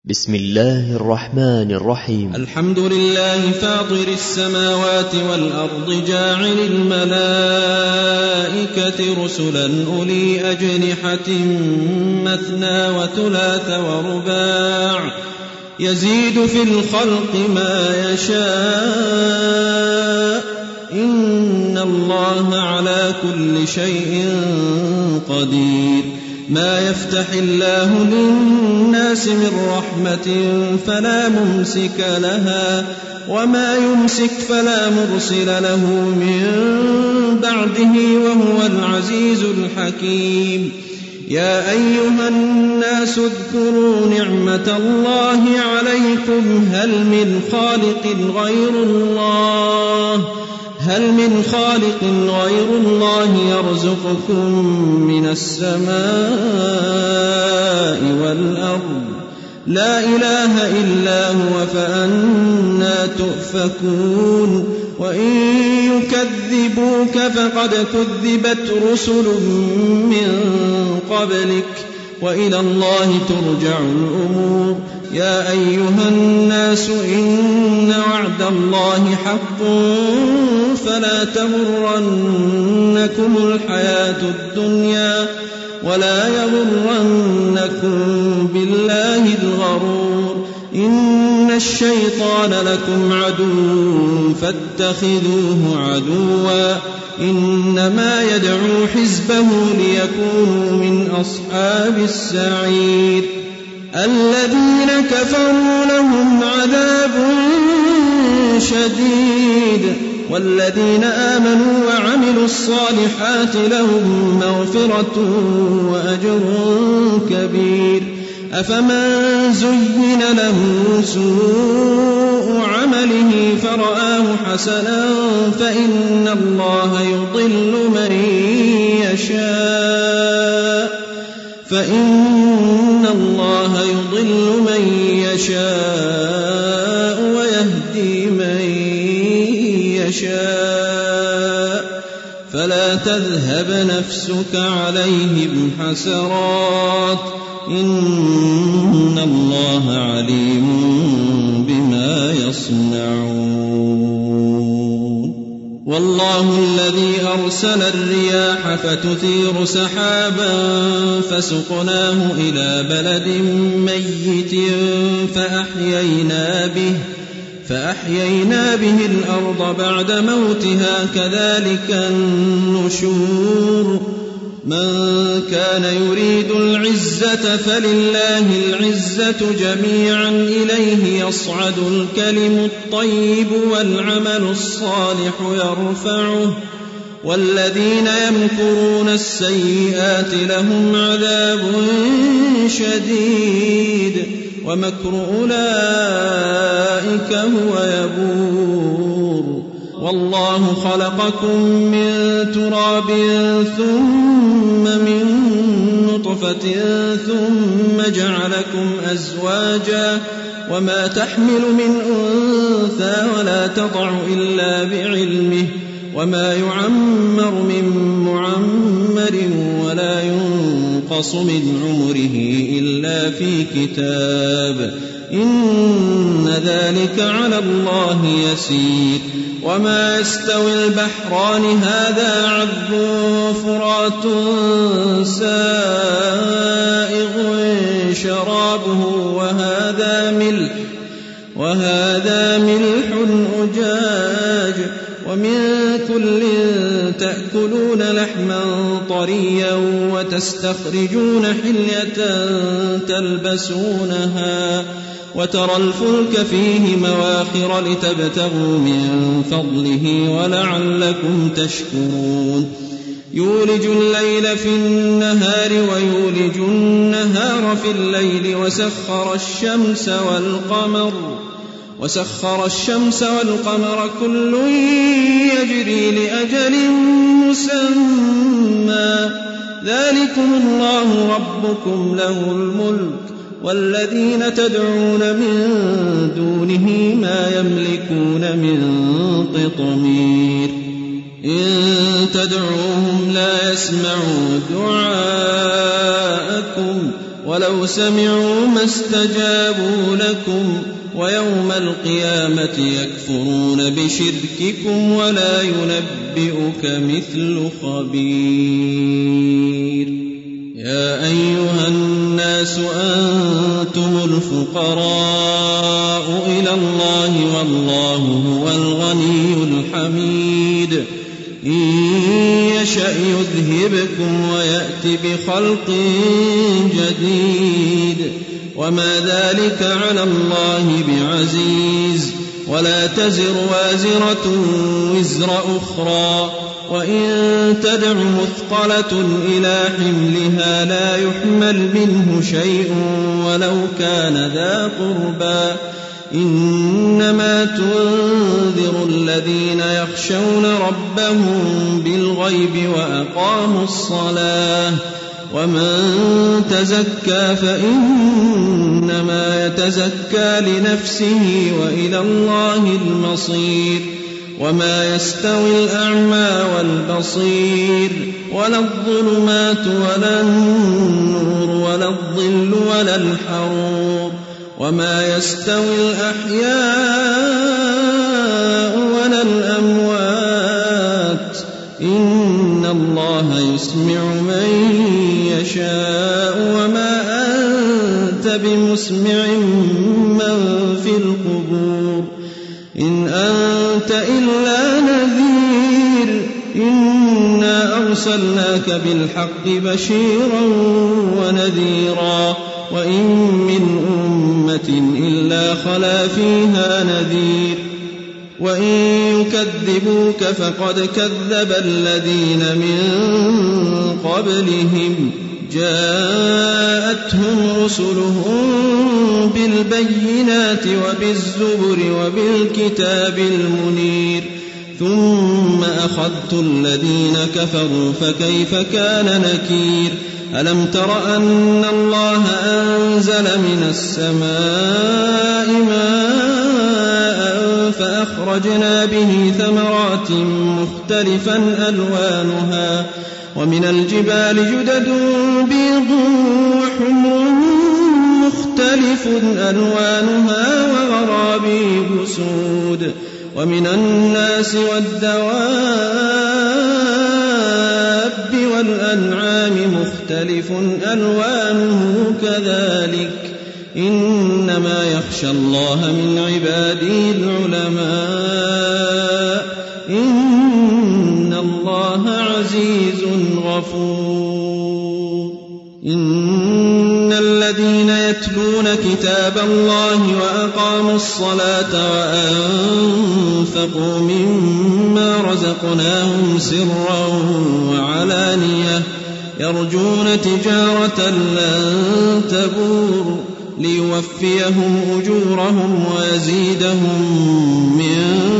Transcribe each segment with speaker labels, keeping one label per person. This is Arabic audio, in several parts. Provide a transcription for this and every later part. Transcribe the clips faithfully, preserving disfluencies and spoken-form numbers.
Speaker 1: بسم الله الرحمن الرحيم.
Speaker 2: الحمد لله فاطر السماوات والأرض جاعل الملائكة رسلا أولي أجنحة مثنى وثلاث ورباع يزيد في الخلق ما يشاء إن الله على كل شيء قدير. ما يفتح الله للناس من رحمة فلا ممسك لها وما يمسك فلا مرسل له من بعده وهو العزيز الحكيم. يا أيها الناس اذكروا نعمة الله عليكم هل من خالق غير الله هل من خالق غير الله يرزقكم من السماء والأرض لا إله إلا هو فأنى تؤفكون. وإن يكذبوك فقد كذبت رسل من قبلك وإلى الله ترجع الأمور. يا أيها الناس إن وعد الله حق فلا تغرنكم الحياة الدنيا ولا يغرنكم بالله الغرور. إن الشيطان لكم عدو فاتخذوه عدوا إنما يدعو حزبه ليكونوا من أصحاب السعير. الذين كفروا لهم عذاب شديد والذين آمنوا وعملوا الصالحات لهم مغفرة وأجر كبير. أفمن زين له سوء عمله فرآه حسنا فإن الله يضل من يشاء فإن الله يضل من يشاء ويهدي من يشاء فلا تذهب نفسك عليهم حسرات إن الله عليم بما يصنعون. والله الذي أرسل الرياح فتثير سحابا فسقناه إلى بلد ميت فأحيينا به فأحيينا به الأرض بعد موتها كذلك النشور. من كان يريد العزة فلله العزة جميعا إليه يصعد الكلم الطيب والعمل الصالح يرفعه والذين يمكرون السيئات لهم عذاب شديد ومكر أولئك هو يبور. والله خلقكم من تراب ثم من نطفة ثم جعلكم أزواجا وما تحمل من أنثى ولا تضع إلا بعلمه وما يعمر من معمر ولا ينقص من عمره إلا في كتاب إن ذلك على الله يسير. وما يستوي البحران هذا عذب فرات سائغ شرابه وهذا ملح وهذا ملح أجاج ومن كل تأكلون لحما طريا وتستخرجون حلية تلبسونها وترى الفلك فيه مواخر لتبتغوا من فضله ولعلكم تشكرون. يولج الليل في النهار ويولج النهار في الليل وسخر الشمس والقمر وسخر الشمس والقمر كل يجري لأجل مسمى ذلكم الله ربكم له الملك والذين تدعون من دونه ما يملكون من قطمير. إن تدعوهم لا يسمعوا دعاءكم ولو سمعوا ما استجابوا لكم ويوم القيامة يكفرون بشرككم ولا ينبئك مثل خبير. يا أيها الناس أنتم الفقراء إلى الله والله هو الغني الحميد. إن يشأ يذهبكم ويأت بخلق جديد وما ذلك على الله بعزيز. ولا تزر وازرة وزر أخرى وإن تدع مثقلة إلى حملها لا يحمل منه شيء ولو كان ذا قربى. إنما تنذر الذين يخشون ربهم بالغيب وأقاموا الصلاة. ومن تزكى فإنما يتزكى لنفسه وإلى الله المصير. وما يستوي الأعمى والبصير ولا الظلمات ولا النور ولا الظل ولا الحرور. وما يستوي الأحياء ولا الأموات. إن الله يسمع من يشاء وما أنت بمسمع من في القبور. إن أنت إلا نذير. إنا أرسلناك بالحق بشيرا ونذيرا وإن من أمة إلا خلا فيها نذير. وإن يكذبوك فقد كذب الذين من قبلهم جاءتهم رسلهم بالبينات وبالزبر وبالكتاب المنير ثم أخذت الذين كفروا فكيف كان نكير. ألم تر أن الله أنزل من السماء ماء فأخرجنا به ثمرات مختلفا ألوانها ومن الجبال جدد بيض وحمر مختلف ألوانها وغرابيب سود. ومن الناس والدواب والأنعام مختلف ألوانه كذلك. إنما يخشى الله من عباده العلماء. إن الله عزيز غفور. إن الذين يتلون كتاب الله وأقاموا الصلاة وأنفقوا مما رزقناهم سرا وعلانية يرجون تجارة لن تبور ليوفيهم أجورهم ويزيدهم من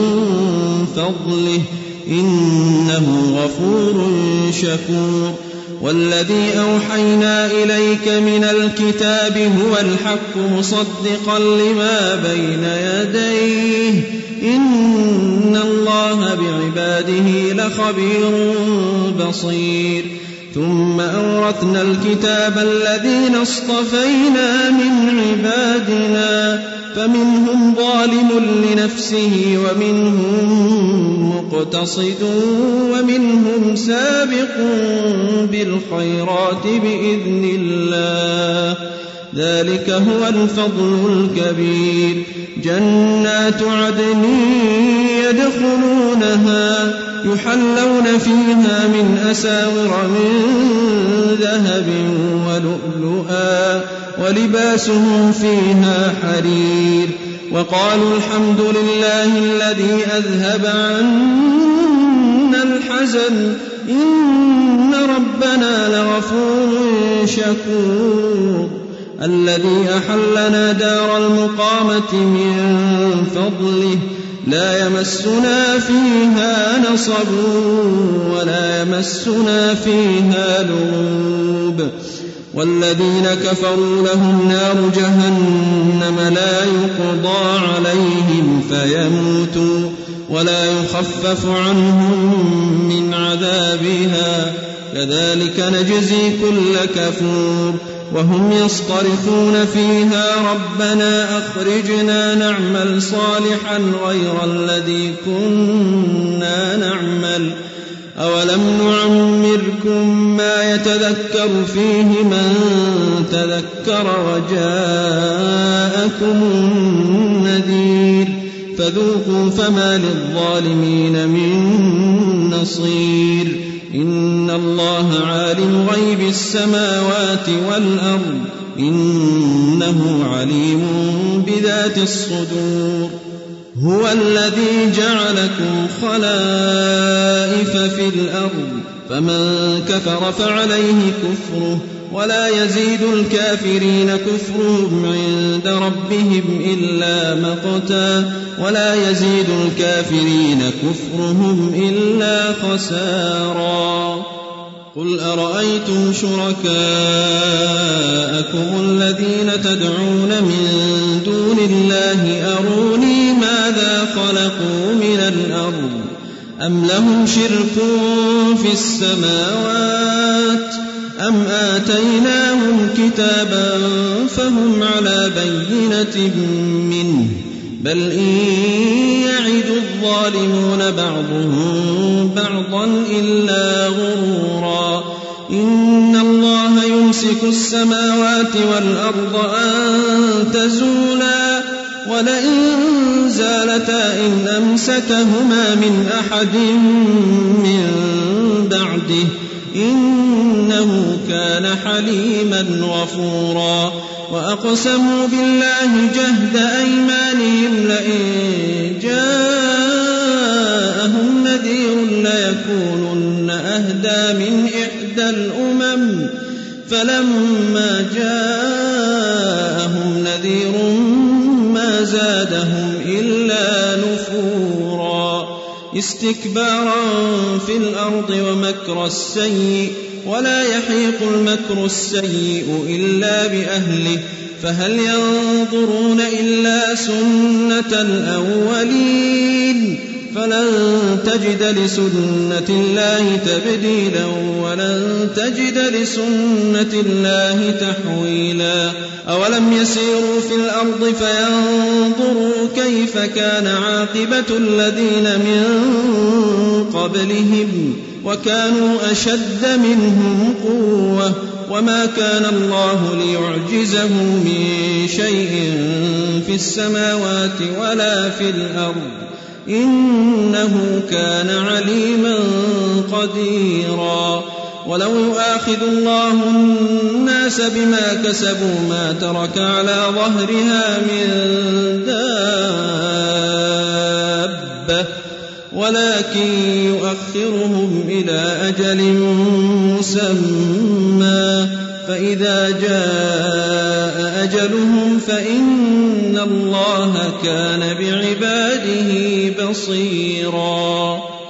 Speaker 2: فضله إنه غفور شكور. والذي أوحينا إليك من الكتاب هو الحق مصدقا لما بين يديه. إن الله بعباده لخبير بصير. ثم أورثنا الكتاب الذين اصطفينا من عبادنا فمنهم ظالم لنفسه ومنهم مقتصد ومنهم سابق بالخيرات بإذن الله. ذلك هو الفضل الكبير. جنات عدن يدخلونها يحلون فيها من أساور من ذهب ولؤلؤا ولباسهم فيها حرير. وقالوا الحمد لله الذي أذهب عنا الحزن إن ربنا لغفور شكور. الذي أحلنا دار المقامة من فضله لا يمسنا فيها نصب ولا يمسنا فيها لغوب. والذين كفروا لهم نار جهنم لا يقضى عليهم فيموتوا ولا يخفف عنهم من عذابها كذلك نجزي كل كفور. وهم يصطرخون فيها ربنا أخرجنا نعمل صالحا غير الذي كنا نعمل أولم نعمركم ما يتذكر فيه من تذكر وجاءكم النذير فذوقوا فما للظالمين من نصير إن الله عالم غيب السماوات والأرض إنه عليم بذات الصدور هو الذي جعلكم خلائف في الأرض فمن كفر فعليه كفره ولا يزيد الكافرين كفرهم عند ربهم إلا مقتا ولا يزيد الكافرين كفرهم إلا خسارا قل أرأيتم شركاءكم الذين تدعون من دون الله أروني ماذا خلقوا من الأرض أم لهم شرك في السماوات أم آتيناهم كتابا فهم على بينة منه بل إن يعد الظالمون بعضهم بعضا إلا غرورا إن الله يمسك السماوات والأرض أن تزولا ولئن زالتا إن أمسكهما من أحد من بعده إنه كان حليما غفورا وأقسموا بالله جهد أيمانهم لئن جاءهم نذير ليكونن أهدى من إحدى الأمم فلما جاءهم نذير ما زادهم إلا نفورا استكبارا في الأرض ومكر السيء ولا يحيق المكر السيء إلا بأهله فهل ينظرون إلا سنة الأولين فلن تجد لسنة الله تبديلا ولن تجد لسنة الله تحويلا أولم يسيروا في الأرض فينظروا كيف كان عاقبة الذين من قبلهم وكانوا أشد منهم قوة وما كان الله ليعجزه من شيء في السماوات ولا في الأرض إنه كان عليما قديرا ولو يؤاخذ الله الناس بما كسبوا ما ترك على ظهرها من دابة ولكن يؤخرهم إلى أجل مسمى فإذا جاء أجلهم فإن الله كان بعباده بصيرا